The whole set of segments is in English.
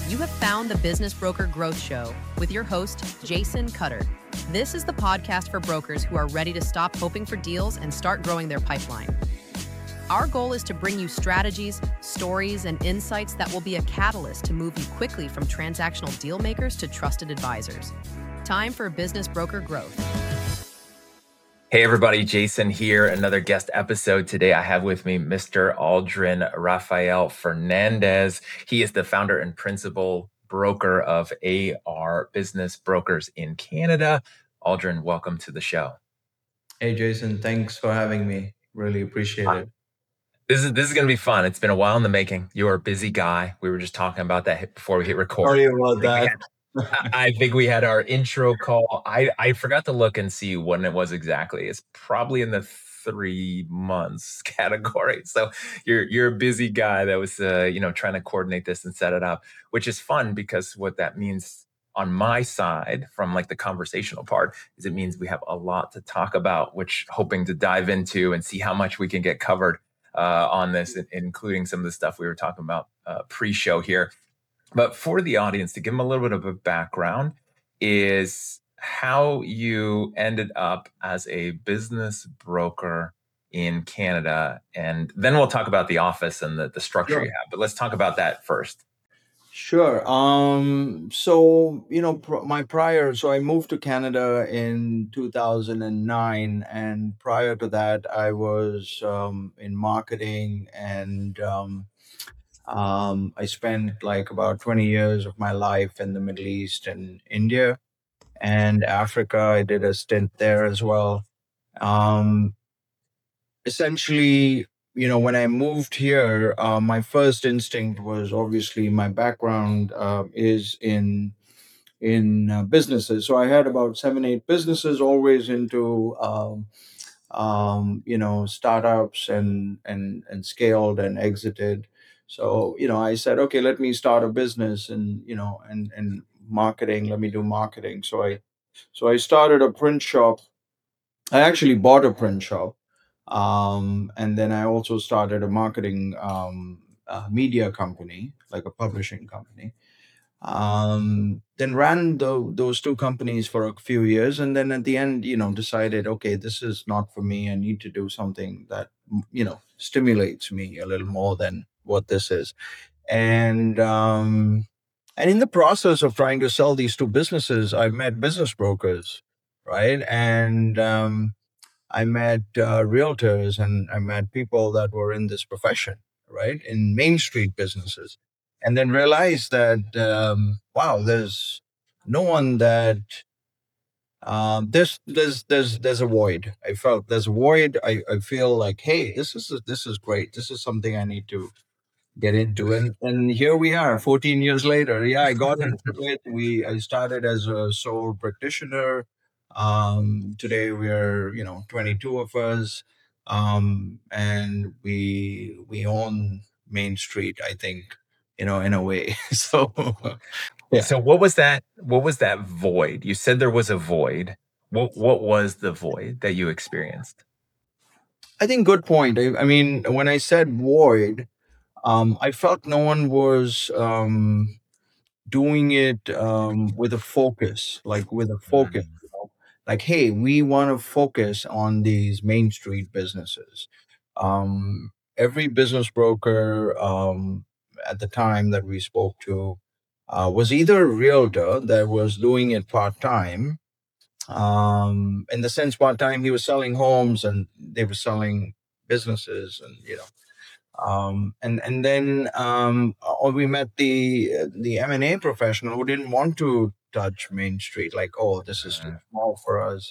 You have found the Business Broker Growth Show with your host, Jason Cutter. This is the podcast for brokers who are ready to stop hoping for deals and start growing their pipeline. Our goal is to bring you strategies, stories, and insights that will be a catalyst to move you quickly from transactional deal makers to trusted advisors. Time for Business Broker Growth. Hey everybody, Jason here, another guest episode. Today I have with me Mr. Aldrin Rafael Fernandez. He is the founder and principal broker of AR Business Brokers in Canada. Aldrin, welcome to the show. Hey Jason, thanks for having me. Really appreciate it. This is going to be fun. It's been a while in the making. You're a busy guy. We were just talking about that before we hit record. Sorry about that. I think we had our intro call. I forgot to look and see when it was exactly. It's probably in the 3 months category. So you're a busy guy that was trying to coordinate this and set it up, which is fun because what that means on my side from like the conversational part is it means we have a lot to talk about, which hoping to dive into and see how much we can get covered on this, including some of the stuff we were talking about pre-show here. But for the audience, to give them a little bit of a background, is how you ended up as a business broker in Canada. And then we'll talk about the office and the structure Sure. you have. But let's talk about that first. Sure. So I moved to Canada in 2009, and prior to that, I was in marketing, and I spent like about 20 years of my life in the Middle East and India and Africa. I did a stint there as well. Essentially, when I moved here, my first instinct was obviously my background is in businesses. So I had about 7, 8 businesses, always into startups and scaled and exited. So I said, okay, let me start a business and marketing. Let me do marketing. So I started a print shop. I actually bought a print shop. And then I also started a marketing media company, like a publishing company. Then ran those 2 companies for a few years, and then at the end, decided, okay, this is not for me. I need to do something that stimulates me a little more than what this is. And in the process of trying to sell these 2 businesses, I met business brokers, right? And I met realtors, and I met people that were in this profession, right, in Main Street businesses, and then realized that wow, there's no one that there's a void. I felt there's a void. I feel like, hey, this is great. This is something I need to get into, and here we are, 14 years later. Yeah, I got into it. I started as a sole practitioner. Today we're 22 of us, and we own Main Street, I think, in a way. So yeah. So what was that void? You said there was a void. What was the void that you experienced? I think good point. I mean, when I said void, I felt no one was doing it with a focus, like, hey, we want to focus on these Main Street businesses. Every business broker at the time that we spoke to was either a realtor that was doing it part time. In the sense, part time, he was selling homes and they were selling businesses, and and then or we met the M&A professional who didn't want to touch Main Street, like, oh, this is too small for us.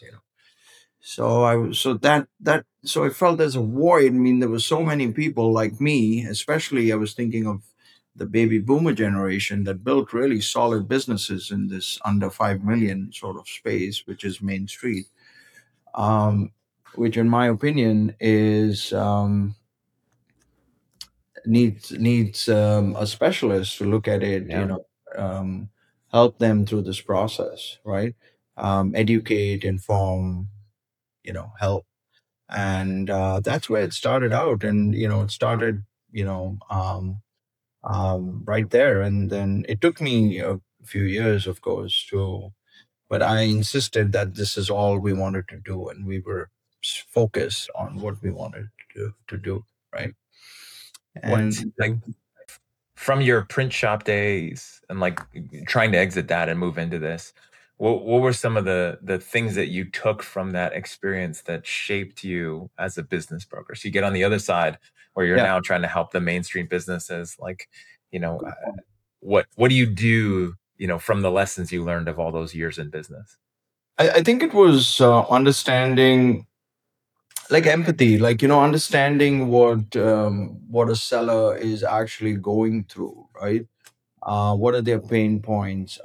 So I felt there's a void. I mean, there were so many people like me, especially I was thinking of the baby boomer generation that built really solid businesses in this under 5 million sort of space, which is Main Street, which in my opinion is needs a specialist to look at it, help them through this process, right? Educate, inform, help. And that's where it started out. And, it started, right there. And then it took me a few years, of course, but I insisted that this is all we wanted to do, and we were focused on what we wanted to do, right? What And like from your print shop days and like trying to exit that and move into this, what were some of the things that you took from that experience that shaped you as a business broker? So you get on the other side where you're yeah, now trying to help the mainstream businesses, like, you know, good point. what do you do, from the lessons you learned of all those years in business? I think it was understanding, like empathy, like understanding what a seller is actually going through, right? What are their pain points?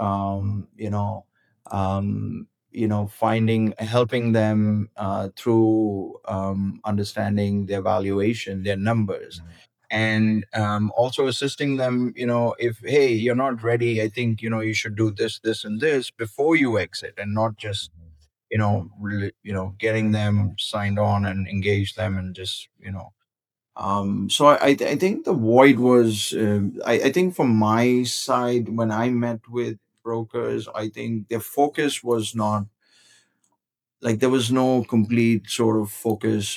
Finding, helping them through understanding their valuation, their numbers, and also assisting them. If, hey, you're not ready, I think you should do this, this, and this before you exit, and not just really, getting them signed on and engage them and just so I think the void was, I think from my side, when I met with brokers, I think their focus was not, like, there was no complete sort of focus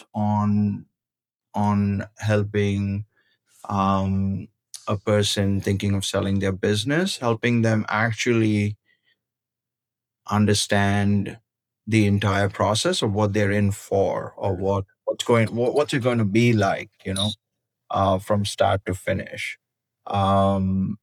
on helping um, a person thinking of selling their business, helping them actually understand the entire process of what they're in for, or what's it going to be like, from start to finish, um,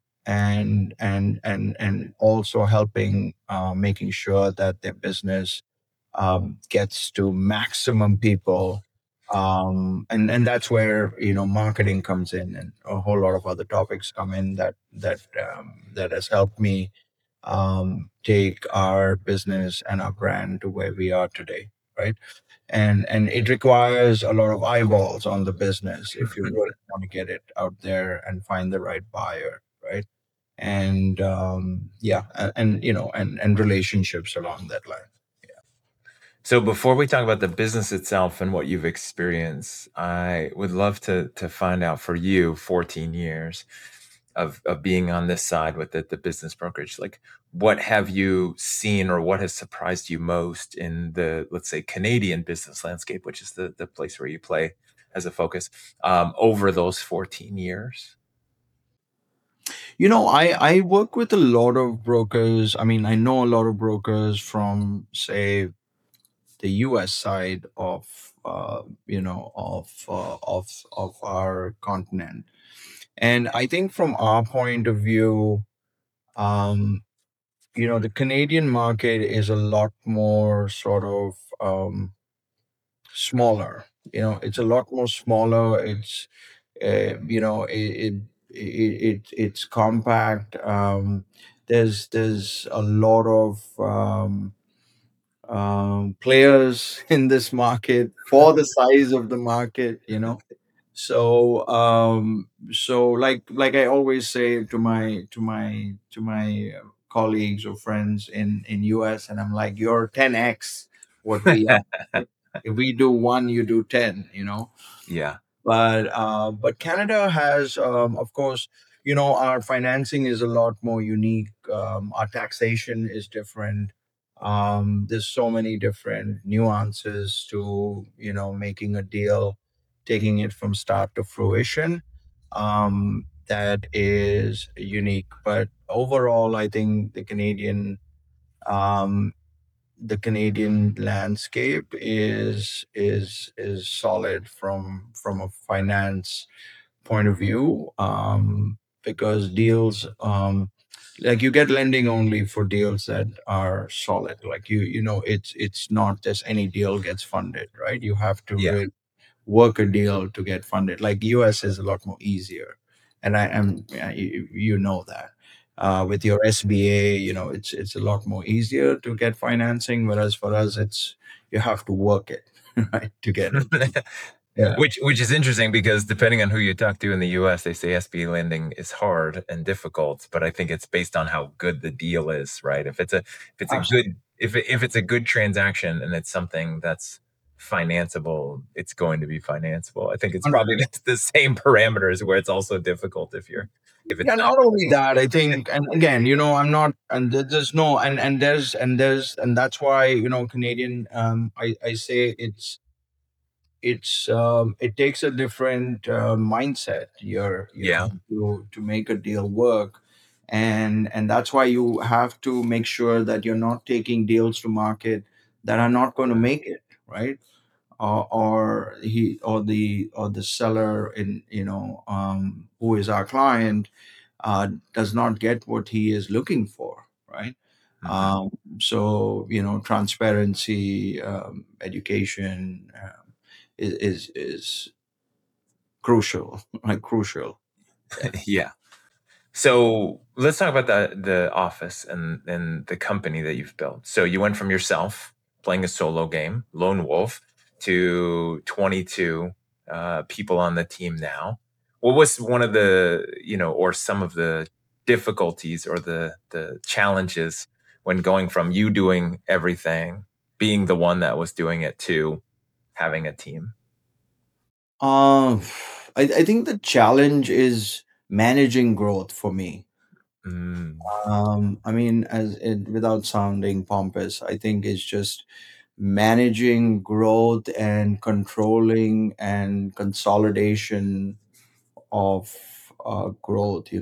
and also helping, making sure that their business gets to maximum people, and that's where marketing comes in, and a whole lot of other topics come in that has helped me take our business and our brand to where we are today, right? And it requires a lot of eyeballs on the business if you really want to get it out there and find the right buyer, right? And yeah, and relationships along that line. So before we talk about the business itself and what you've experienced, I would love to find out, for you, 14 years of being on this side with the business brokerage, like, what have you seen or what has surprised you most in the, let's say, Canadian business landscape, which is the place where you play as a focus, over those 14 years? I work with a lot of brokers. I mean, I know a lot of brokers from, say, the US side of our continent. And I think from our point of view, um, the Canadian market is a lot more sort of smaller. It's a lot more smaller. It's it's compact. There's a lot of players in this market for the size of the market. So like I always say to my colleagues or friends in US, and I'm like, you're 10x what we are. If we do one, you do 10. Yeah. But Canada has, of course, our financing is a lot more unique. Our taxation is different. There's so many different nuances to making a deal, taking it from start to fruition. That is unique. But overall, I think um, the Canadian landscape is solid from a finance point of view, because deals, like, you get lending only for deals that are solid. Like, it's not just any deal gets funded, right? You have to Yeah. really work a deal to get funded. Like, US is a lot more easier, and I am you know that. With your SBA, it's a lot more easier to get financing, whereas for us, it's, you have to work it right to get it. Yeah. Which is interesting, because depending on who you talk to in the US, they say SBA lending is hard and difficult, but I think it's based on how good the deal is, right? If it's a Absolutely. good, if it's a good transaction and it's something that's financeable, it's going to be financeable. I think it's 100%. probably the same parameters where it's also difficult if it's Yeah, not not only that, I think, and again, I'm not, and there's no, and that's why, Canadian, I say it takes a different mindset. yeah. To make a deal work, and that's why you have to make sure that you're not taking deals to market that are not going to make it, right? Or he or the seller in who is our client does not get what he is looking for, right? Mhm. um, so transparency, education, is crucial, right? Crucial. Yeah. Yeah. So let's talk about the office and the company that you've built. So you went from yourself playing a solo game, lone wolf, to 22 people on the team now. What was one of the, or some of the difficulties or the challenges when going from you doing everything, being the one that was doing it, to having a team? um I think the challenge is managing growth for me. Mm, I mean, without sounding pompous, I think it's just managing growth and controlling and consolidation of growth.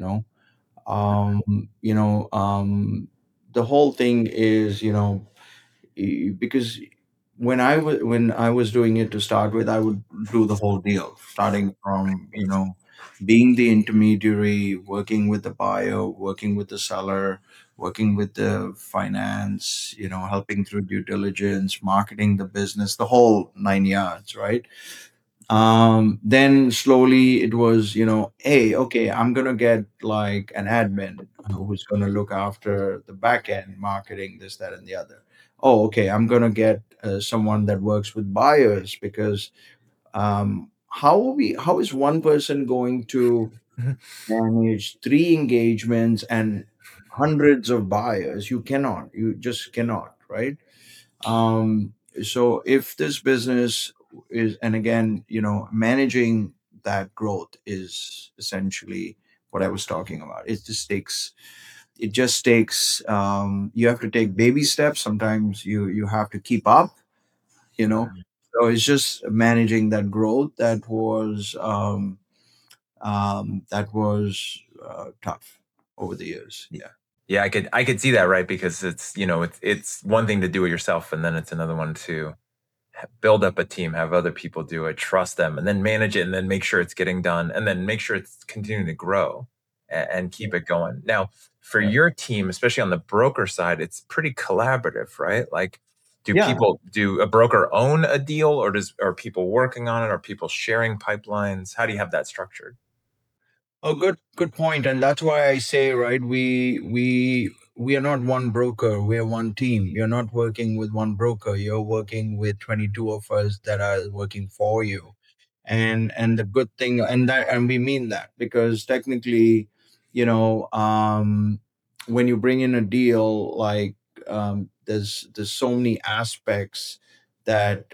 The whole thing is, because when I was doing it to start with, I would do the whole deal, starting from being the intermediary, working with the buyer, working with the seller, working with the finance, helping through due diligence, marketing the business, the whole 9 yards, right? Then slowly it was, hey, okay, I'm gonna get like an admin who's gonna look after the back end marketing, this, that, and the other. Oh, okay, I'm gonna get someone that works with buyers, because how is one person going to manage three engagements and hundreds of buyers? You just cannot, right? um so if this business is, and again, managing that growth is essentially what I was talking about. It just takes you have to take baby steps. Sometimes you have to keep up, you know mhm. so it's just managing that growth that was tough over the years. Yeah. Yeah, I could see that, right? Because it's one thing to do it yourself, and then it's another one to build up a team, have other people do it, trust them, and then manage it, and then make sure it's getting done, and then make sure it's continuing to grow and keep it going. Now, for Yeah. your team, especially on the broker side, it's pretty collaborative, right? Like, Yeah. do a broker own a deal, or are people working on it? Are people sharing pipelines? How do you have that structured? Oh, good point. And that's why I say, right, we are not one broker, we are one team. You're not working with one broker, you're working with 22 of us that are working for you. And the good thing, and we mean that, because technically, when you bring in a deal, like, there's so many aspects that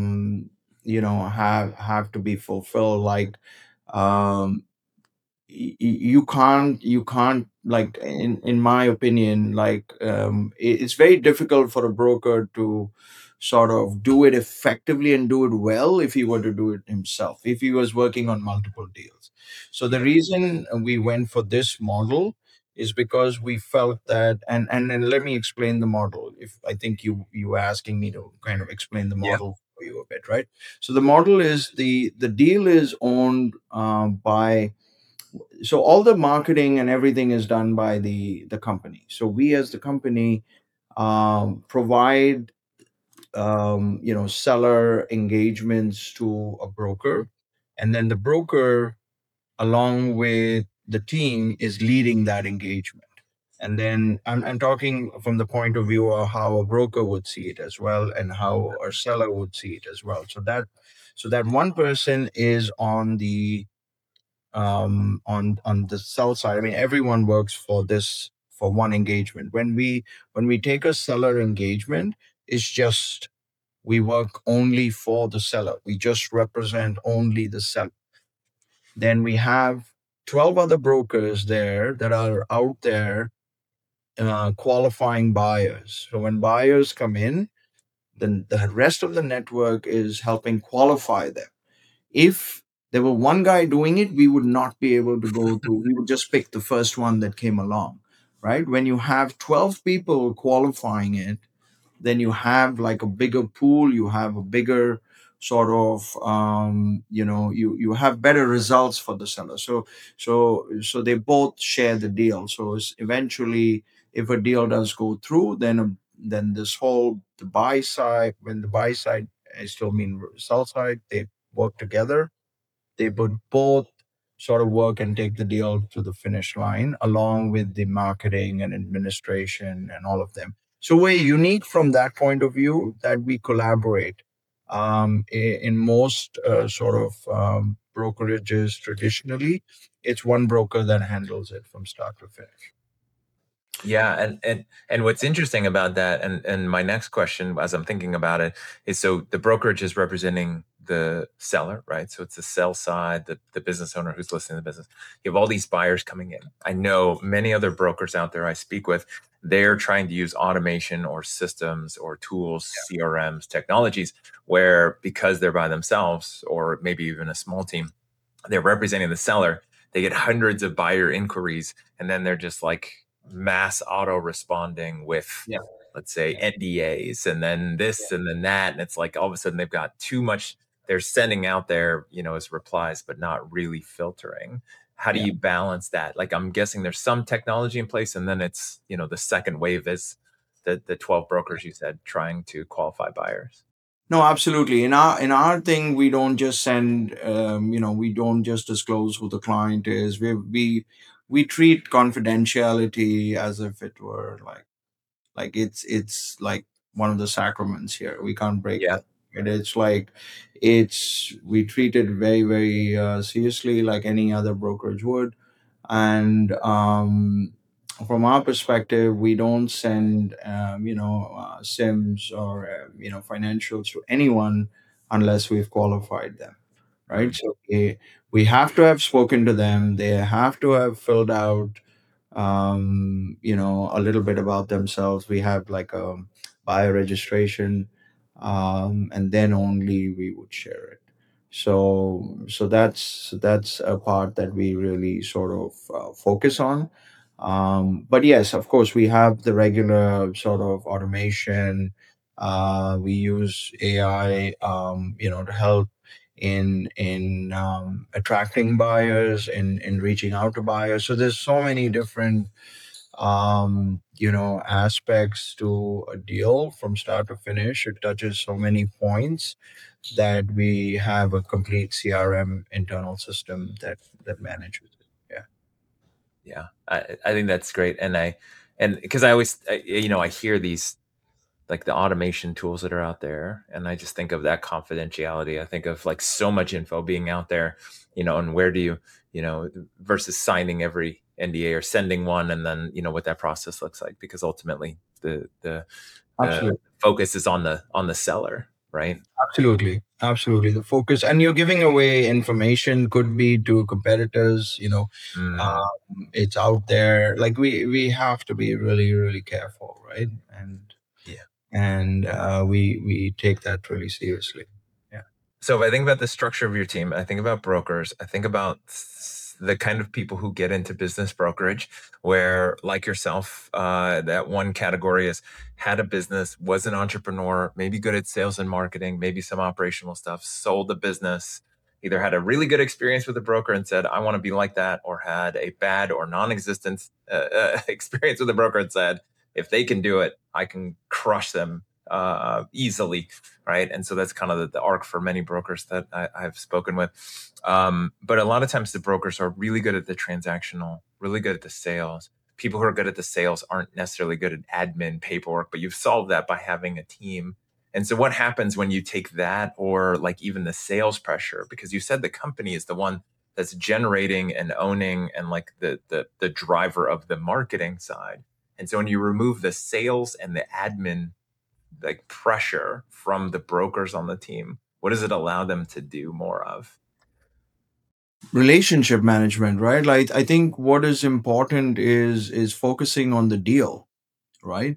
have to be fulfilled, like, um you can't, like, in my opinion, like, it's very difficult for a broker to sort of do it effectively and do it well if he were to do it himself, if he was working on multiple deals. So the Yeah. reason we went for this model is because we felt that, and then let me explain the model. If I think you were asking me to kind of explain the Yeah. model for you a bit, right? So the model is, the deal is owned by, so all the marketing and everything is done by the company. So we, as the company, provide seller engagements to a broker, and then the broker, along with the team, is leading that engagement. And then I'm talking from the point of view of how a broker would see it as well, and how a seller would see it as well. So that one person is on on the sell side. I mean, everyone works for this, for one engagement. When we take a seller engagement, it's just we work only for the seller. We just represent only the seller. Then we have 12 other brokers there that are out there qualifying buyers. So when buyers come in, then the rest of the network is helping qualify them. If there were one guy doing it, we would not be able to go to, we would just pick the first one that came along, right? When you have 12 people qualifying it, then you have like a bigger pool, you have a bigger sort of you have better results for the seller. So they both share the deal. So it's eventually, if a deal does go through, then this whole the buy side, when the buy side, I still mean sell side, they work together. They would both sort of work and take the deal to the finish line, along with the marketing and administration and all of them. So we're unique from that point of view, that we collaborate. In most sort of brokerages traditionally, it's one broker that handles it from start to finish. Yeah, and what's interesting about that, and my next question, as I'm thinking about it, is so the brokerage is representing the seller, right? So it's the sell side, the business owner who's listening to the business. You have all these buyers coming in. I know many other brokers out there I speak with, they're trying to use automation or systems or tools, CRMs, technologies, where because they're by themselves or maybe even a small team, they're representing the seller. They get hundreds of buyer inquiries, and then they're just like mass auto responding with, let's say, NDAs, and then this and then that. And it's like all of a sudden they've got too much. They're sending out there, as replies, but not really filtering. How do you balance that? Like, I'm guessing there's some technology in place, and then it's, the second wave is the 12 brokers you said trying to qualify buyers. No, absolutely. In our thing, we don't just send. We don't just disclose who the client is. We treat confidentiality as if it were like it's like one of the sacraments here. We can't break Yeah. that. And it's like we treat it very, very seriously, like any other brokerage would. And from our perspective, we don't send sims or financials to anyone unless we've qualified them, right? So we have to have spoken to them. They have to have filled out a little bit about themselves. We have like a bio registration, and then only we would share it. So that's a part that we really sort of focus on. But yes, of course, we have the regular sort of automation. We use AI, to help in attracting buyers, in reaching out to buyers. So there's so many different aspects to a deal from start to finish. It touches so many points that we have a complete CRM internal system that manages it. Yeah. Yeah, I think that's great. And because I always, I hear these, like the automation tools that are out there, and I just think of that confidentiality. I think of like so much info being out there, and where do you, versus signing every NDA or sending one, and then, what that process looks like, because ultimately the Absolutely. focus is on the seller, right? Absolutely the focus, and you're giving away information, could be to competitors. Mm, It's out there. Like we have to be really, really careful, right? yeah. And we take that really seriously. Yeah. So if I think about the structure of your team, I think about brokers, I think about the kind of people who get into business brokerage, where, like yourself, that one category is had a business, was an entrepreneur, maybe good at sales and marketing, maybe some operational stuff, sold the business, either had a really good experience with a broker and said, I want to be like that, or had a bad or non-existent experience with a broker and said, if they can do it, I can crush them easily, right? And so that's kind of the arc for many brokers that I've spoken with. But a lot of times the brokers are really good at the transactional, really good at the sales. People who are good at the sales aren't necessarily good at admin paperwork, but you've solved that by having a team. And so what happens when you take that, or like even the sales pressure, because you said the company is the one that's generating and owning and like the driver of the marketing side. And so when you remove the sales and the admin like pressure from the brokers on the team? What does it allow them to do more of? Relationship management, right? Like I think what is important is focusing on the deal, right?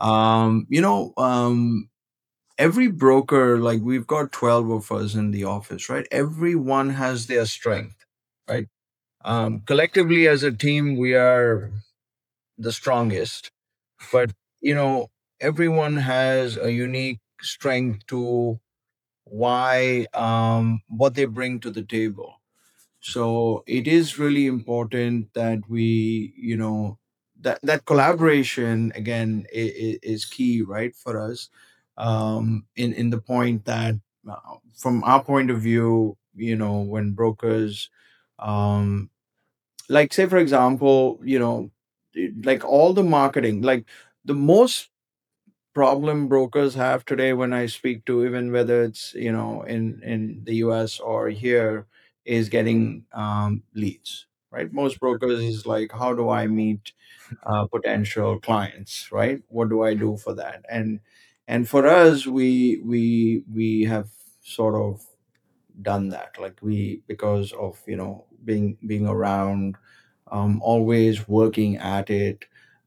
Every broker, like we've got 12 of us in the office, right? Everyone has their strength, right? Collectively as a team, we are the strongest, but you know, everyone has a unique strength to why what they bring to the table. So it is really important that we, that collaboration again is key, right, for us. In the point that, from our point of view, when brokers, um, like say for example, like all the marketing, like the most problem brokers have today, when I speak to, even whether it's in the US or here, is getting leads, right? Most brokers is like, how do I meet potential clients, right? What do I do for that? And for us, we have sort of done that, like we, because of being around, always working at it.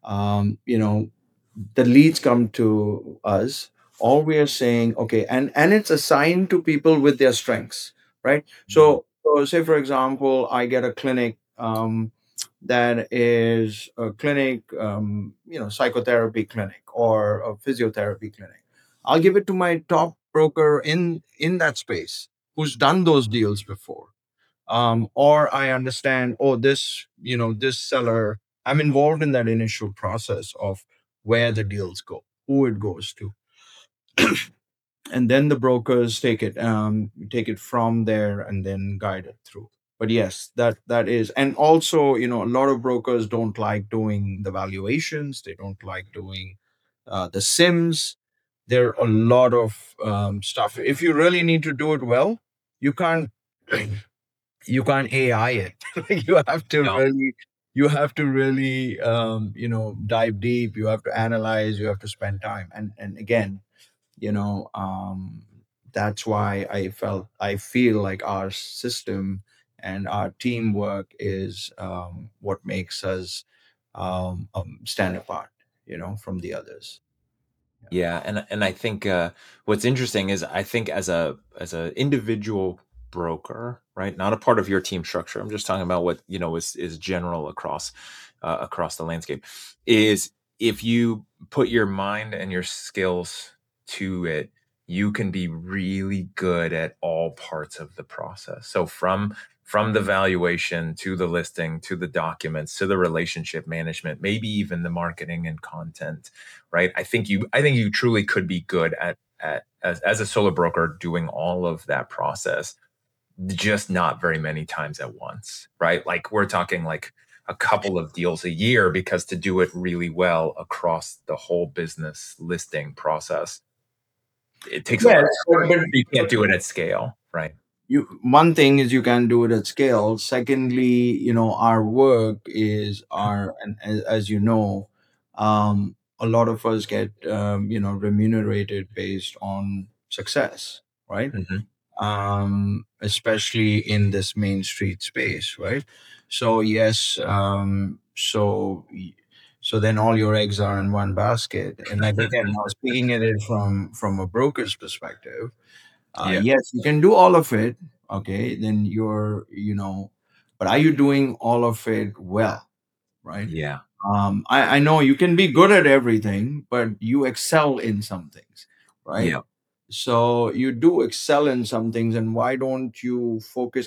The leads come to us, all we are saying, okay, and it's assigned to people with their strengths, right? So say for example, I get a clinic, that is a clinic, psychotherapy clinic or a physiotherapy clinic. I'll give it to my top broker in that space, who's done those deals before. Or I understand, oh, this seller, I'm involved in that initial process of where the deals go, who it goes to, and then the brokers take it from there and then guide it through. But yes, that is, and also, a lot of brokers don't like doing the valuations, they don't like doing the sims. There are a lot of stuff. If you really need to do it well, you can't you can't AI it. you have to No. really you have to really dive deep. You have to analyze. You have to spend time. And again, you know, um, that's why I feel like our system and our teamwork is what makes us stand apart, from the others. Yeah, and I think what's interesting is I think as a individual broker, right? Not a part of your team structure. I'm just talking about what is general across the landscape. Is if you put your mind and your skills to it, you can be really good at all parts of the process. So from the valuation to the listing to the documents to the relationship management, maybe even the marketing and content, right? I think you truly could be good at as a solo broker doing all of that process, just not very many times at once, right? Like we're talking like a couple of deals a year, because to do it really well across the whole business listing process, it takes a lot Yes, of effort. You can't but do it at scale, right? one thing is you can do it at scale. Secondly, our work is our, and as you know, a lot of us get remunerated based on success, right? Mhm. Especially in this main street space, right? So yes, so then all your eggs are in one basket. And like again, now speaking at it from a broker's perspective, Yeah. yes, you can do all of it. Okay, then but are you doing all of it well, right? Yeah. I know you can be good at everything, but you excel in some things, right? Yeah. So you do excel in some things, and why don't you focus?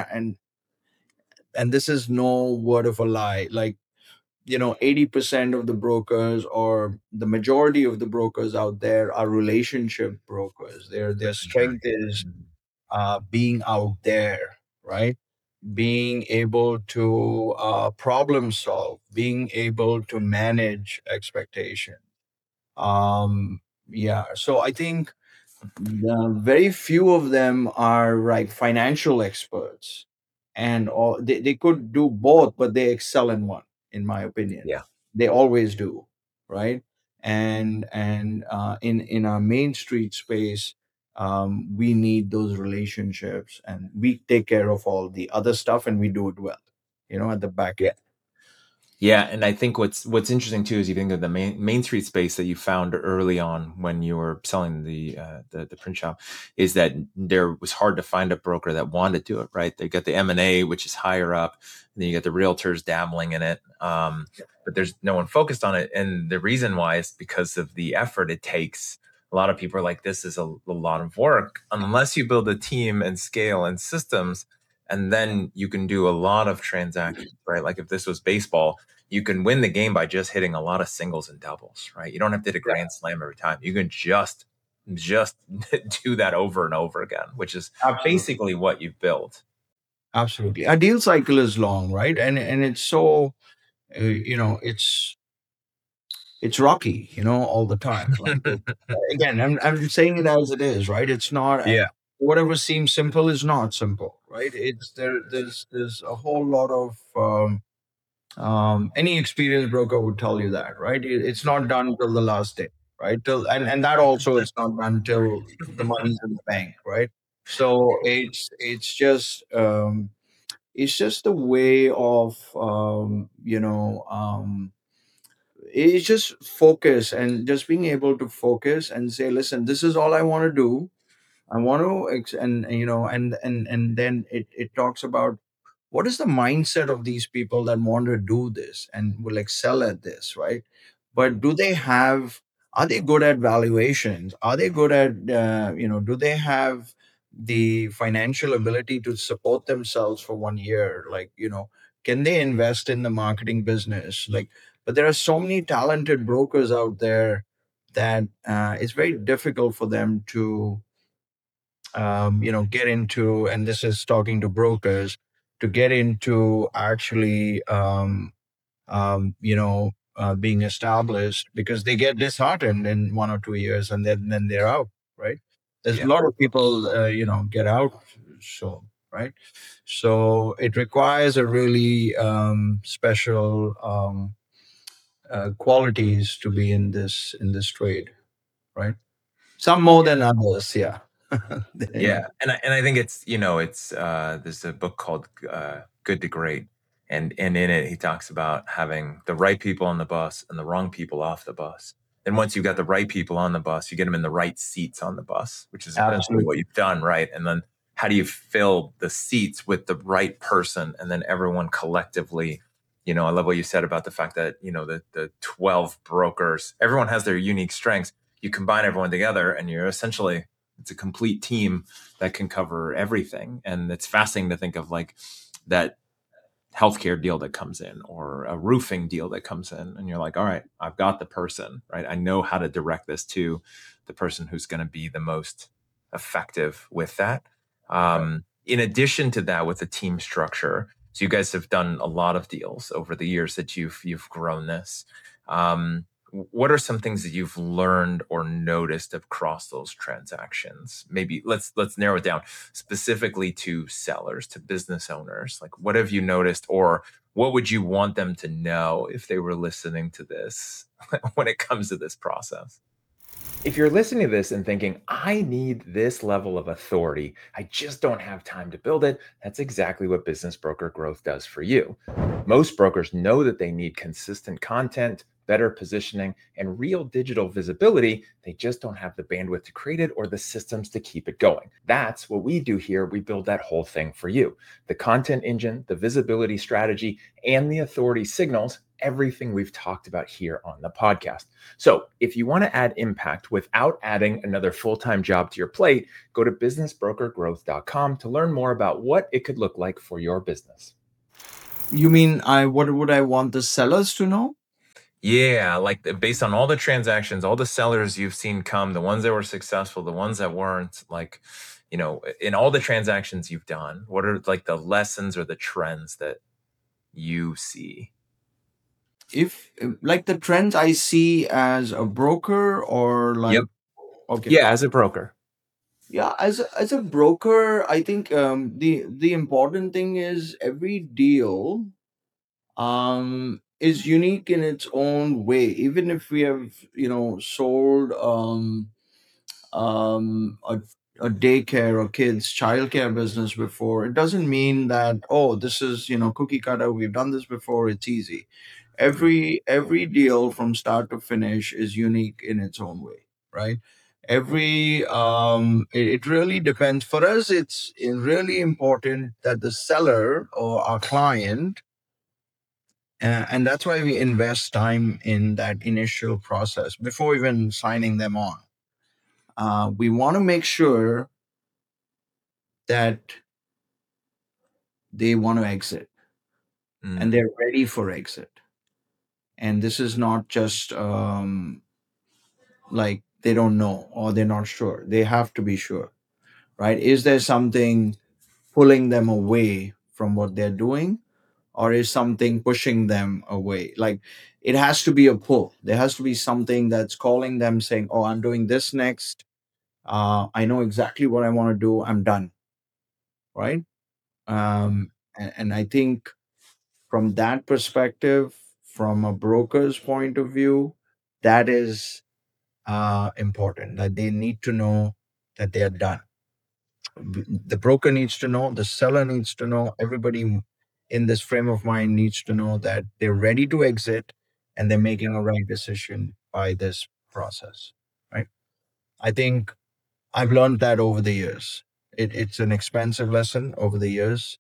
And this is no word of a lie. Like 80% of the brokers, or the majority of the brokers out there, are relationship brokers. Their strength is Mhm. being out there, right? Being able to problem solve, being able to manage expectation. Yeah, so I think very few of them are like financial experts, and all they could do both, but they excel in one, in my opinion. Yeah. They always do, right? and in our main street space, we need those relationships, and we take care of all the other stuff, and we do it well, at the back end. Yeah, and I think what's interesting too is you think of the main street space that you found early on when you were selling the print shop, is that there was hard to find a broker that wanted to do it, right? They got the M&A, which is higher up, and then you got the realtors dabbling in it, but there's no one focused on it, and the reason why is because of the effort it takes. A lot of people are like, this is a lot of work. Unless you build a team and scale and systems, and then you can do a lot of transactions, right? Like if this was baseball, you can win the game by just hitting a lot of singles and doubles, right? You don't have to hit a grand slam every time. You can just do that over and over again, which is Absolutely. basically what you've built. Absolutely. A deal cycle is long, right? And it's so, it's rocky, all the time. Like, again, I'm saying it as it is, right? It's not, Yeah. whatever seems simple is not simple, right? There's a whole lot of, any experienced broker would tell you that, right? It's not done till the last day, right? And that also is not done till the money's in the bank, right? So it's just a way of, it's just focus, and just being able to focus and say, listen, this is all I want to do. I want to and then it talks about what is the mindset of these people that want to do this and will excel at this, right? But are they good at valuations? Are they good at, do they have the financial ability to support themselves for 1 year? Like, can they invest in the marketing business? Like, but there are so many talented brokers out there that it's very difficult for them to, get into, and this is talking to brokers, to get into actually, being established, because they get disheartened in 1 or 2 years, and then they're out, right? There's a lot of people, get out, so, right? So it requires a really special qualities to be in this trade, right? Some more than others, yeah. Yeah, and I think it's there's a book called Good to Great, and in it he talks about having the right people on the bus and the wrong people off the bus. And once you've got the right people on the bus, you get them in the right seats on the bus, which is essentially what Absolutely. you've done, right? And then how do you fill the seats with the right person, and then everyone collectively. I love what you said about the fact that the 12 brokers, everyone has their unique strengths. You combine everyone together, and you're essentially it's a complete team that can cover everything. And it's fascinating to think of like that healthcare deal that comes in or a roofing deal that comes in. And you're like, all right, I've got the person, right? I know how to direct this to the person who's going to be the most effective with that. In addition to that, with the team structure, so you guys have done a lot of deals over the years that you've grown this. What are some things that you've learned or noticed across those transactions? Maybe let's narrow it down specifically to sellers, to business owners. Like, what have you noticed, or what would you want them to know if they were listening to this when it comes to this process? If you're listening to this and thinking, I need this level of authority, I just don't have time to build it, that's exactly what Business Broker Growth does for you. Most brokers know that they need consistent content, better positioning, and real digital visibility. They just don't have the bandwidth to create it or the systems to keep it going. That's what we do here. We build that whole thing for you. The content engine, the visibility strategy, and the authority signals, everything we've talked about here on the podcast. So if you want to add impact without adding another full-time job to your plate, go to businessbrokergrowth.com to learn more about what it could look like for your business. You mean, what would I want the sellers to know? Yeah, like based on all the transactions, all the sellers you've seen come, the ones that were successful, the ones that weren't, like, in all the transactions you've done, what are like the lessons or the trends that you see? If like the trends I see as a broker, or like, Yep. okay, Yeah, as a broker. yeah, as a broker, I think the important thing is every deal is unique in its own way. Even if we have, sold a daycare or kids childcare business before, it doesn't mean that, oh, this is, cookie cutter, we've done this before, it's easy. Every deal from start to finish is unique in its own way, right? It really depends. For us, it's really important that the seller or our client, and that's why we invest time in that initial process before even signing them on. We want to make sure that they want to exit and Mm. they're ready for exit. And this is not just like they don't know or they're not sure. They have to be sure, right? Is there something pulling them away from what they're doing, or is something pushing them away? Like, it has to be a pull. There has to be something that's calling them, saying, oh, I'm doing this next. I know exactly what I want to do. I'm done, right? And I think from that perspective, from a broker's point of view, that is important, that they need to know that they are done. The broker needs to know, the seller needs to know, everybody in this frame of mind needs to know that they're ready to exit and they're making a right decision by this process, right? I think I've learned that over the years. It's an expensive lesson over the years,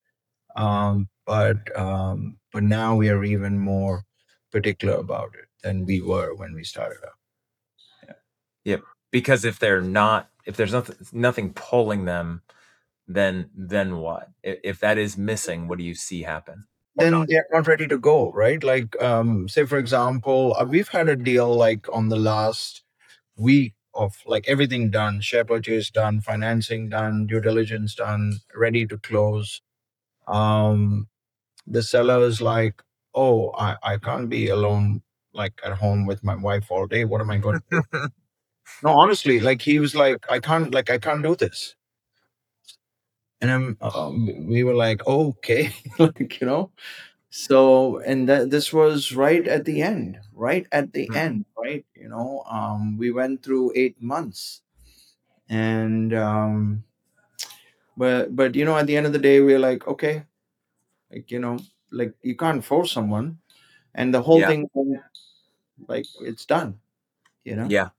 but now we are even more particular about it than we were when we started out. Yep. Because if there's nothing pulling them, then what? If that is missing, what do you see happen? Then they're not ready to go, right? Like, say for example, we've had a deal like on the last week of like everything done, share purchase done, financing done, due diligence done, ready to close. Um, the seller is like, oh, I can't be alone like at home with my wife all day. What am I going to do? No, honestly, like he was like, I can't do this. And we were like, oh, okay, like, So, and that this was right at the end, right at the Mm. end, right? We went through 8 months, and but at the end of the day, we're like, okay, like like you can't force someone, and the whole Yeah. thing, like it's done, you know. Yeah.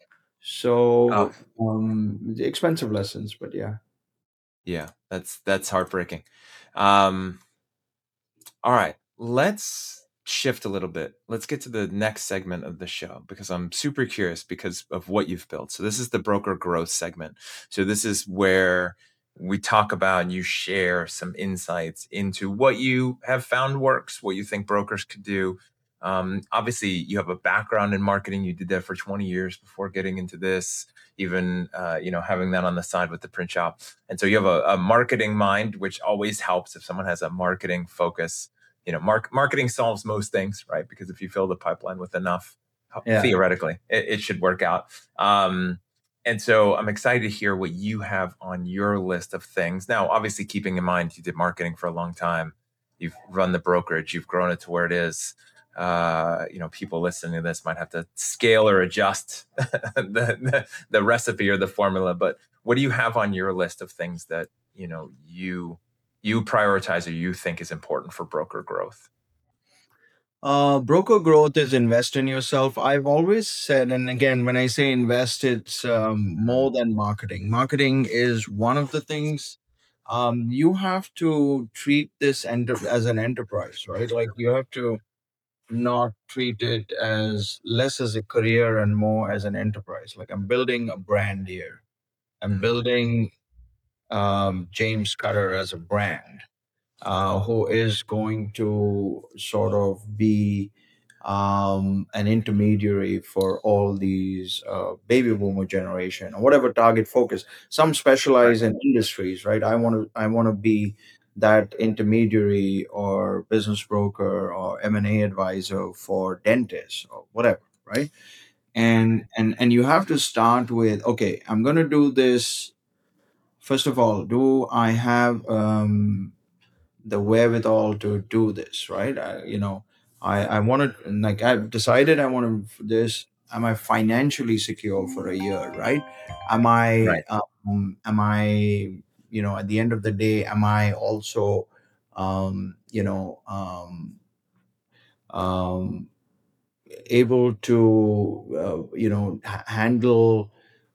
Oh, So, the expensive lessons, but yeah. yeah. That's heartbreaking. Um, all right. Let's shift a little bit. Let's get to the next segment of the show because I'm super curious because of what you've built. So this is the broker growth segment. So this is where we talk about and you share some insights into what you have found works, what you think brokers could do. Obviously, you have a background in marketing. You did that for 20 years before getting into this, even having that on the side with the print shop. And so you have a marketing mind, which always helps if someone has a marketing focus. Marketing solves most things, right? Because if you fill the pipeline with enough, Yeah. theoretically, it should work out. And so I'm excited to hear what you have on your list of things. Now, obviously, keeping in mind you did marketing for a long time, you've run the brokerage, you've grown it to where it is. People listening to this might have to scale or adjust the recipe or the formula. But what do you have on your list of things that you prioritize or you think is important for broker growth? Broker growth is invest in yourself. I've always said, and again, when I say invest, it's more than marketing. Marketing is one of the things. You have to treat this as an enterprise, right? Like you have to not treat it as less as a career and more as an enterprise. Like I'm building a brand here. I'm Mhm. building James Cutter as a brand, who is going to sort of be an intermediary for all these baby boomer generation or whatever target focus. Some Right. specialize in industries, right? I want to be that intermediary or business broker or M&A advisor for dentists or whatever, right? And you have to start with, okay, I'm going to do this. First of all, do I have the wherewithal to do this, right? I want to, like, I've decided I want to this. Am I financially secure for a year, right? Am I, Right. am I, at the end of the day, am I also, you know, um, able to, handle,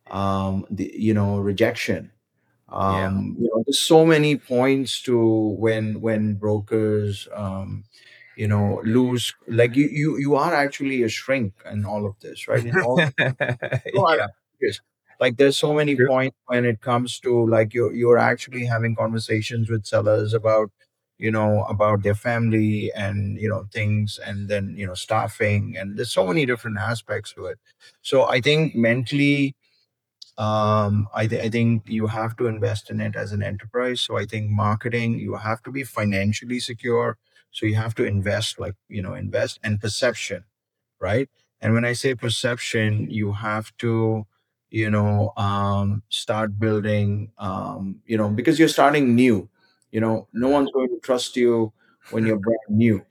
rejection. Yeah. There's so many points to when brokers, lose, like, you are actually a shrink in all of this, right? In all, no, I'm Yeah. serious. Like, there's so many True. points when it comes to, like, you're actually having conversations with sellers about, about their family and, things, and then, staffing, and there's so many different aspects to it. So I think mentally, I think you have to invest in it as an enterprise. So I think marketing, you have to be financially secure. So you have to invest, like, invest, and perception, right? And when I say perception, you have to, start building, because you're starting new. No Mhm. one's going to trust you when you're brand new.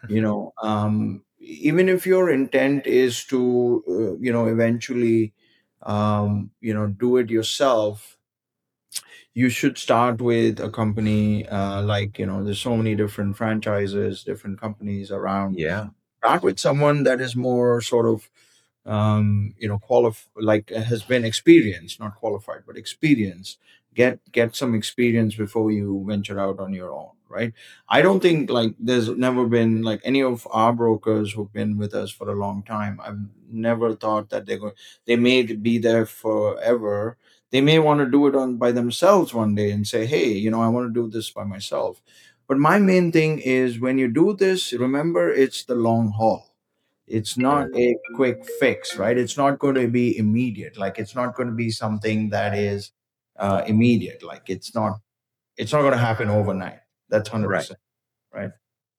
Even if your intent is to, eventually, do it yourself, you should start with a company, like, there's so many different franchises, different companies around. Yeah. Start with someone that is more sort of, like, has been experienced, not qualified, but experienced. Get some experience before you venture out on your own, right? I don't think, like, there's never been, like, any of our brokers who've been with us for a long time. I've never thought that they may be there forever. They may want to do it on by themselves one day and say, hey, I want to do this by myself. But my main thing is, when you do this, remember, it's the long haul. It's not Mm. a quick fix, right? It's not going to be immediate. Like, it's not going to be something that is, immediate. Like, it's not going to happen overnight. That's Right. 100%, right?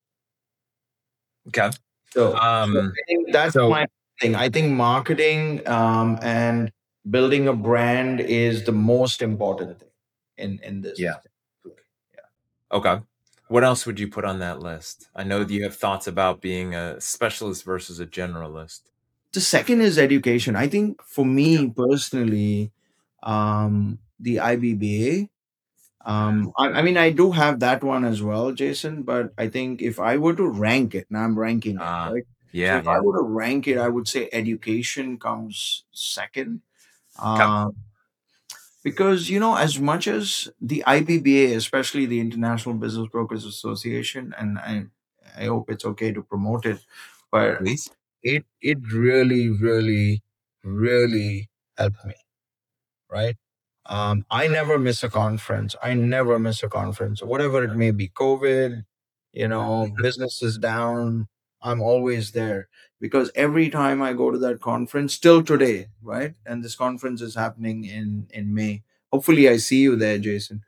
Okay. So Um, I think that's so my thing. I think marketing, and building a brand is the most important thing in this. yeah. Yeah. Okay. What else would you put on that list? I know that you have thoughts about being a specialist versus a generalist. The second is education. I think for Yeah. me personally, the IBBA. Mhm. I mean, I do have that one as well, Jason. But I think if I were to rank it, now I'm ranking it, Ah, right? So yeah, if I yeah. were to rank it, I would say education comes second. Okay. Um, because, as much as the IBBA, especially the International Business Brokers Association, and I hope it's okay to promote it, but Please. it really, really, really helped me, right? I never miss a conference. I never miss a conference, whatever it may be. COVID, business is down. I'm always there, because every time I go to that conference, still today, right? And this conference is happening in May. Hopefully, I see you there, Jason.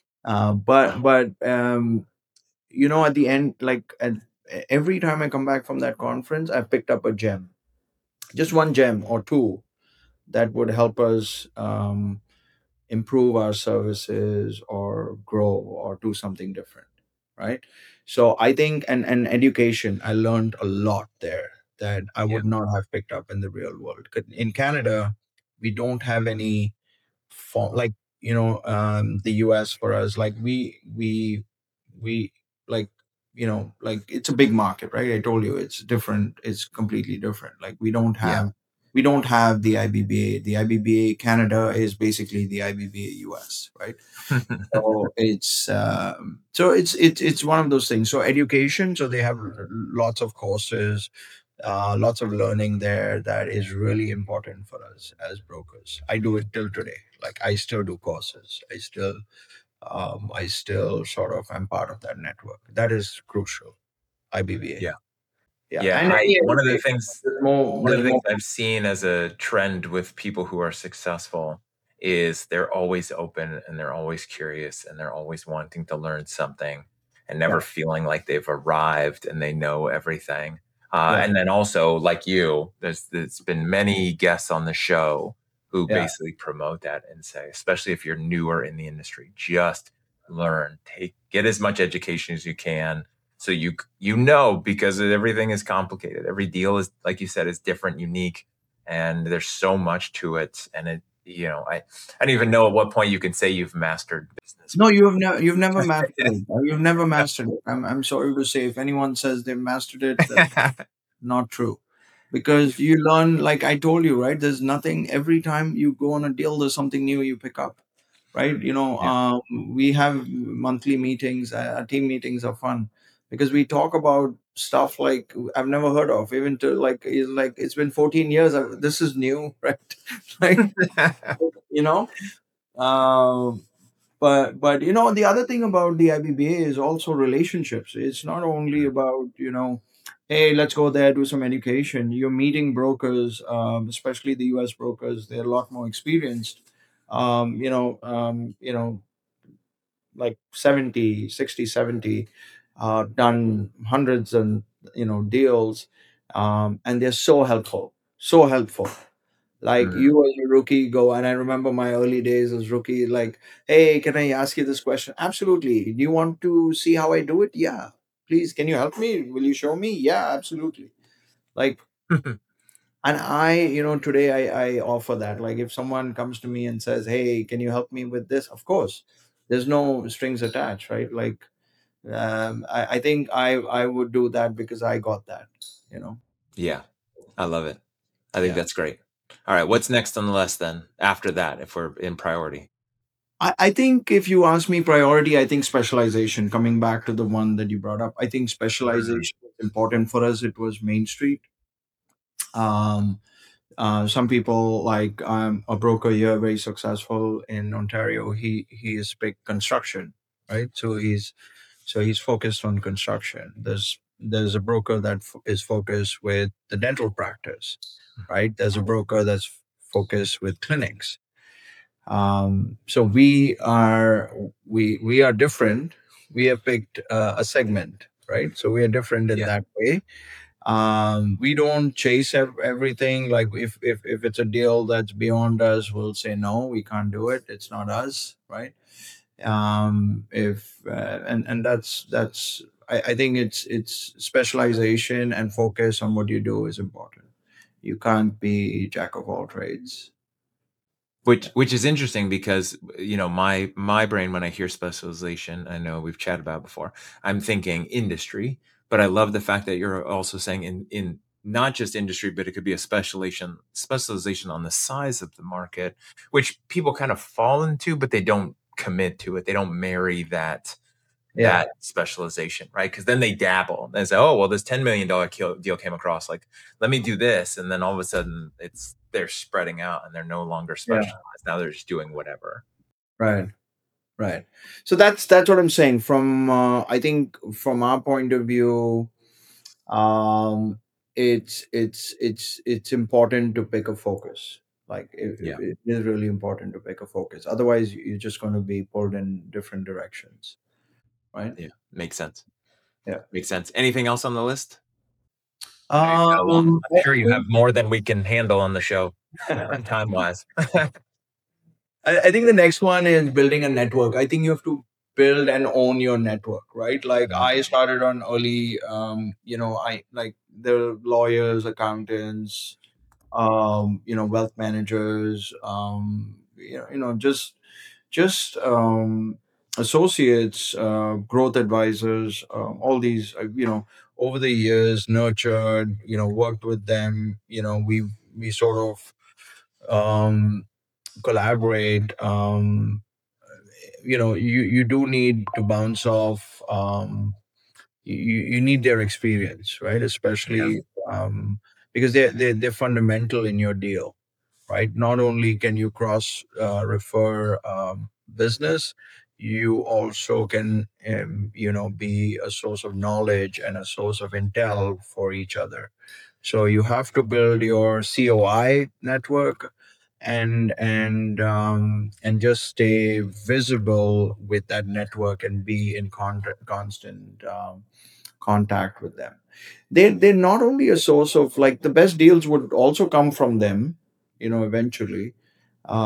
But at the end, like, every time I come back from that conference, I picked up a gem, just one gem or two that would help us, improve our services or grow or do something different, right? So I think, and education, I learned a lot there that I Yeah. would not have picked up in the real world. 'Cause in Canada, we don't have any form, like, the US for us, like, we like, like, it's a big market, right? I told you it's different, it's completely different. Like, Yeah. we don't have the IBBA. The IBBA Canada is basically the IBBA US, right? So it's one of those things. So education, so they have lots of courses, lots of learning there, that is really important for us as brokers. I do it till today. Like, I still do courses. I still sort of am part of that network. That is crucial. IBBA. Yeah. Yeah, Yeah. and I any one of the education. things There's more. one of There's the things more. I've seen as a trend with people who are successful is they're always open and they're always curious and they're always wanting to learn something and never Yeah, feeling like they've arrived and they know everything. yeah, And then also, like you, there's been many guests on the show who yeah, basically promote that and say, especially if you're newer in the industry, just learn, get as much education as you can, So you know, because everything is complicated. Every deal is, like you said, is different, unique, and there's so much to it. And it, I don't even know at what point you can say you've mastered business. No, you've never mastered it. You've never mastered it. I'm sorry to say, if anyone says they've mastered it, that's not true. Because you learn, like I told you, right? There's nothing. Every time you go on a deal, there's something new you pick up, right? Yeah. We have monthly meetings. Our team meetings are fun because we talk about stuff like I've never heard of. Even to like it's been 14 years. This is new, right? Like, you know. Um, but the other thing about the IBBA is also relationships. It's not only about hey, let's go there, do some education. You're meeting brokers, especially the US brokers. They're a lot more experienced. Like 70, 60, 70, done hundreds and deals, and they're so helpful, so helpful. Like Mhm. you as a rookie go, and I remember my early days as rookie, like, hey, can I ask you this question? Absolutely. Do you want to see how I do it? Yeah. Please, can you help me? Will you show me? Yeah, absolutely. Like, and today I offer that. Like, if someone comes to me and says, hey, can you help me with this? Of course. There's no strings attached, right? Like, I think I would do that because I got that, you know. Yeah, I love it. I think Yeah. that's great. All right, what's next on the list then? After that, if we're in priority. I think if you ask me priority, I think specialization, coming back to the one that you brought up, I think Mhm. specialization is important for us. It was Main Street. Um, some people, like, a broker here, very successful in Ontario. He is big construction, right? So he's focused on construction. There's a broker that is focused with the dental practice, right? There's a broker that's focused with clinics. So we are different. We have picked a segment, right? So we are different in Yeah. that way. We don't chase everything. Like, if it's a deal that's beyond us, we'll say no, we can't do it, it's not us, right? If and that's I think it's specialization and focus on what you do is important. You can't be jack of all trades. Which is interesting because my brain, when I hear specialization, I know we've chatted about it before, I'm thinking industry, but I love the fact that you're also saying in not just industry, but it could be a specialization on the size of the market, which people kind of fall into, but they don't commit to it. They don't marry Yeah. that specialization, right? Because then they dabble and say, "Oh, well, this $10 million deal came across. Like, let me do this," and then all of a sudden, they're spreading out and they're no longer Yeah. specialized. Now they're just doing whatever. Right. Right. So that's what I'm saying. From I think from our point of view, um, it's important to pick a focus. Like, Yeah, it is really important to pick a focus. Otherwise, you're just going to be pulled in different directions, right? yeah, makes sense. Yeah. Makes sense. Anything else on the list? Um, I'm sure you have more than we can handle on the show, time wise. I think the next one is building a network. I think you have to build and own your network, right? Like, I started on early, I like the lawyers, accountants, wealth managers, just associates, growth advisors, all these, over the years nurtured, worked with them. We sort of collaborate. You do need to bounce off. You need their experience, right? Yeah, Especially because they're fundamental in your deal, right? Not only can you cross refer business, you also can be a source of knowledge and a source of intel for each other. So you have to build your COI network, and just stay visible with that network and be in constant contact with them. They're not only a source of, like, the best deals would also come from them, eventually,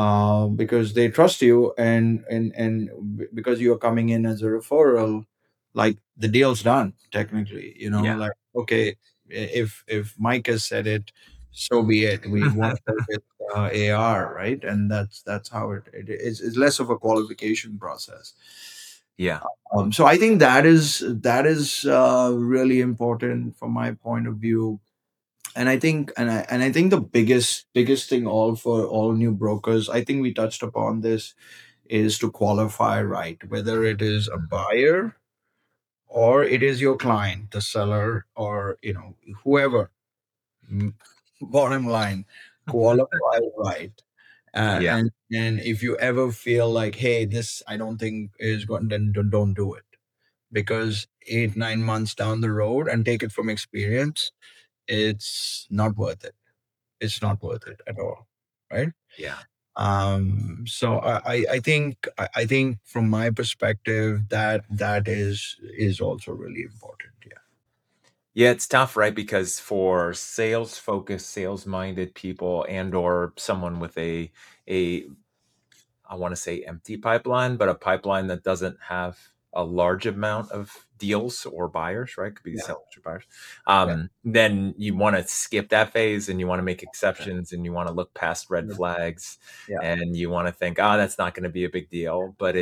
because they trust you, and because you're coming in as a referral. like the deal's done technically. Yeah. Like, okay, if Mike has said it, so be it. We want to with AR, right? And that's how it is. It's less of a qualification process. Yeah. So I think that is really important from my point of view. And I think the biggest thing all for all new brokers, I think we touched upon this, is to qualify right, whether it is a Mhm. buyer or it is your client, the seller, or whoever. Mm, Bottom line, qualify right. Yeah. And if you ever feel like, hey, this I don't think is going, then don't do it, because 8 9 months down the road, and take it from experience, it's not worth it. It's not worth it at all, right? Yeah. So I think from my perspective, that is also really important. Yeah. Yeah, it's tough, right? Because for sales focused, sales minded people and or someone with a I want to say empty pipeline, but a pipeline that doesn't have a large amount of deals or buyers, right? Could be Yeah. sellers or buyers. Yeah. Then you want to skip that phase and you want to make Okay. exceptions and you want to look past red Yeah. flags Yeah. and you want to think, oh, that's not going to be a big deal. But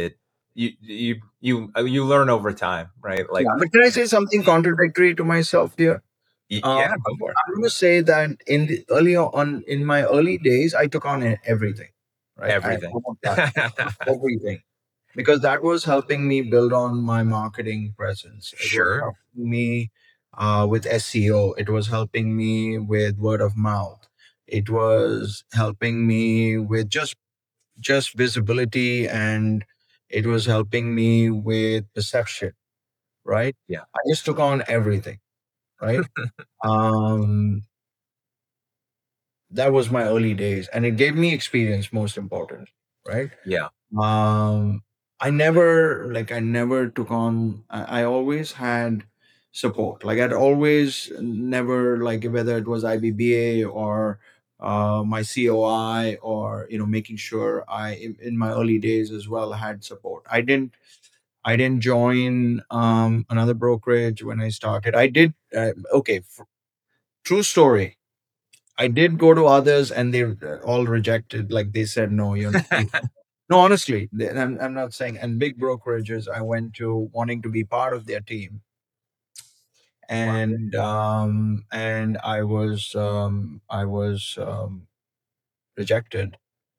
you learn over time, right? Yeah. Like, But can I say something contradictory to myself here? yeah, go for it. I'm going to say that in the earlier on in my early days, I took on everything, right? I Everything. owned that, everything, because that was helping me build on my marketing presence. It was Sure. helping me with SEO. It was helping me with word of mouth. It was helping me with just visibility, and it was helping me with perception. Right? Yeah. I just took on everything. Right? Um, that was my early days, and it gave me experience. Most important, right? Yeah. um I never took on, I always had support. Like, I'd always never, like, whether it was IBBA or my COI, or making sure in my early days as well, had support. I didn't join another brokerage when I started. I did okay, true story. I did go to others, and they all rejected. Like, they said, no, no, honestly, I'm not saying. And big brokerages, I went to wanting to be part of their team, Wow. and I was rejected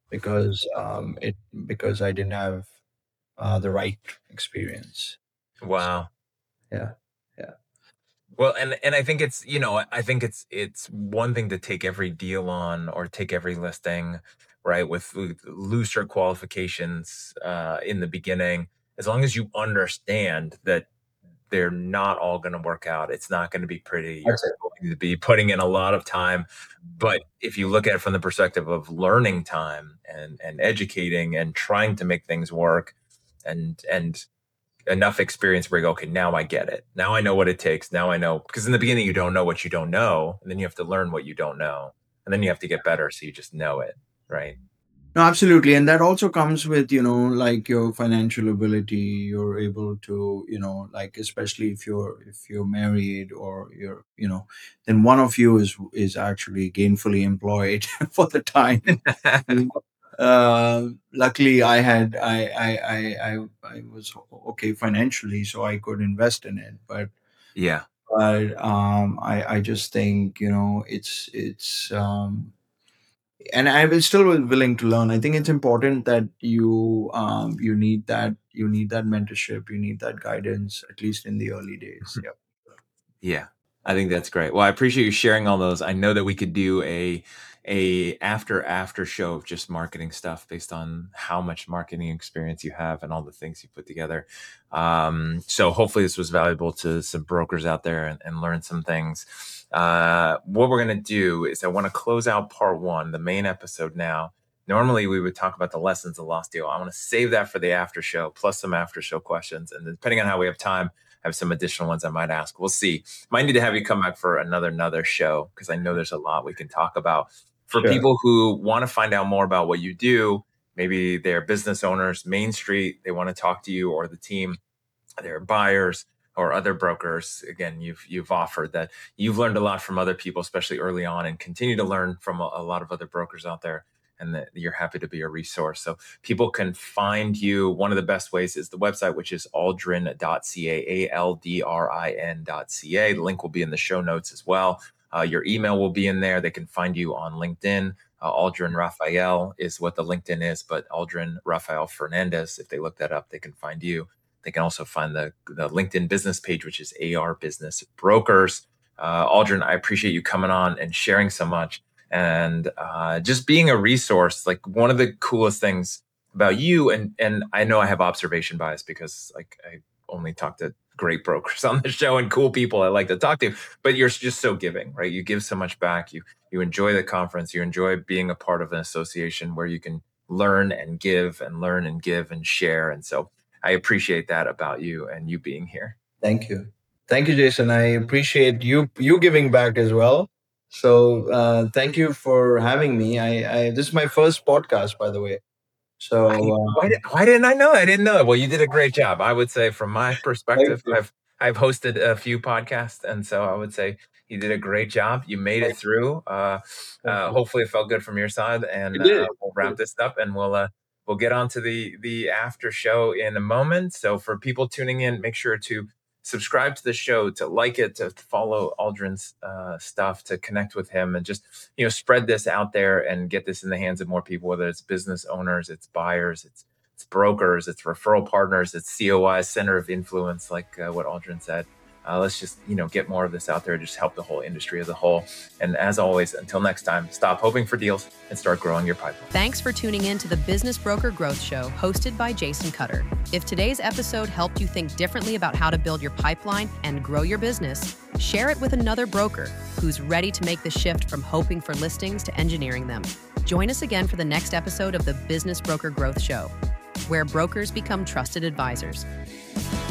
because I didn't have the right experience. Wow. Yeah, yeah, Well, and I think it's, I think it's one thing to take every deal on or take every listing, right, with looser qualifications in the beginning, as long as you understand that they're not all going to work out. It's not going to be pretty. You're that's it. going to be putting in a lot of time. But if you look at it from the perspective of learning time and educating and trying to make things work and enough experience where you go, okay, now I get it. Now I know what it takes. Now I know, because in the beginning you don't know what you don't know, and then you have to learn what you don't know, and then you have to get better so you just know it, right? No, absolutely. And that also comes with, like, your financial ability. You're able to, like, especially if you're married, or then one of you is actually gainfully employed for the time. Luckily, I was okay financially, so I could invest in it. But Yeah. I just think, it's and I will still willing to learn. I think it's important that you need that mentorship, you need that guidance, at least in the early days. Yeah. Yeah, I think that's great. Well, I appreciate you sharing all those. I know that we could do a after show of just marketing stuff based on how much marketing experience you have and all the things you put together. So hopefully this was valuable to some brokers out there and learn some things. What we're gonna do is I want to close out part one, the main episode now. Normally we would talk about the lessons of Lost Deal. I want to save that for the after show, plus some after show questions, and then depending on how we have time, have some additional ones I might ask. We'll see. Might need to have you come back for another show because I know there's a lot we can talk about. For Sure. people who want to find out more about what you do, maybe they're business owners, Main Street, they want to talk to you or the team, they're buyers. or other brokers, again, you've offered that you've learned a lot from other people, especially early on, and continue to learn from a lot of other brokers out there, and that you're happy to be a resource. So people can find you. One of the best ways is the website, which is aldrin.ca, ALDRIN.ca. The link will be in the show notes as well. Your email will be in there. They can find you on LinkedIn. Aldrin Rafael is what the LinkedIn is, but Aldrin Rafael Fernandez, if they look that up, they can find you. They can also find the LinkedIn business page, which is AR Business Brokers. Aldrin, I appreciate you coming on and sharing so much, and just being a resource. Like, one of the coolest things about you, and I know I have observation bias because like I only talk to great brokers on the show and cool people I like to talk to, but you're just so giving, right? You give so much back. You enjoy the conference. You enjoy being a part of an association where you can learn and give and learn and give and share. And so I appreciate that about you and you being here. Thank you. Thank you, Jason. I appreciate you giving back as well. So thank you for having me. I this is my first podcast, by the way. So why didn't I know? I didn't know. Well, you did a great job. I would say, from my perspective, I've hosted a few podcasts, and so I would say you did a great job. You made it through. Hopefully, it felt good from your side, and we'll wrap this up, and we'll get on to the after show in a moment. So for people tuning in, make sure to subscribe to the show, to like it, to follow Aldrin's stuff, to connect with him, and just, spread this out there and get this in the hands of more people, whether it's business owners, it's buyers, it's brokers, it's referral partners, it's COIs, center of influence, like what Aldrin said. Let's just, get more of this out there, just help the whole industry as a whole. And as always, until next time, stop hoping for deals and start growing your pipeline. Thanks for tuning in to the Business Broker Growth Show, hosted by Jason Cutter. If today's episode helped you think differently about how to build your pipeline and grow your business, share it with another broker who's ready to make the shift from hoping for listings to engineering them. Join us again for the next episode of the Business Broker Growth Show, where brokers become trusted advisors.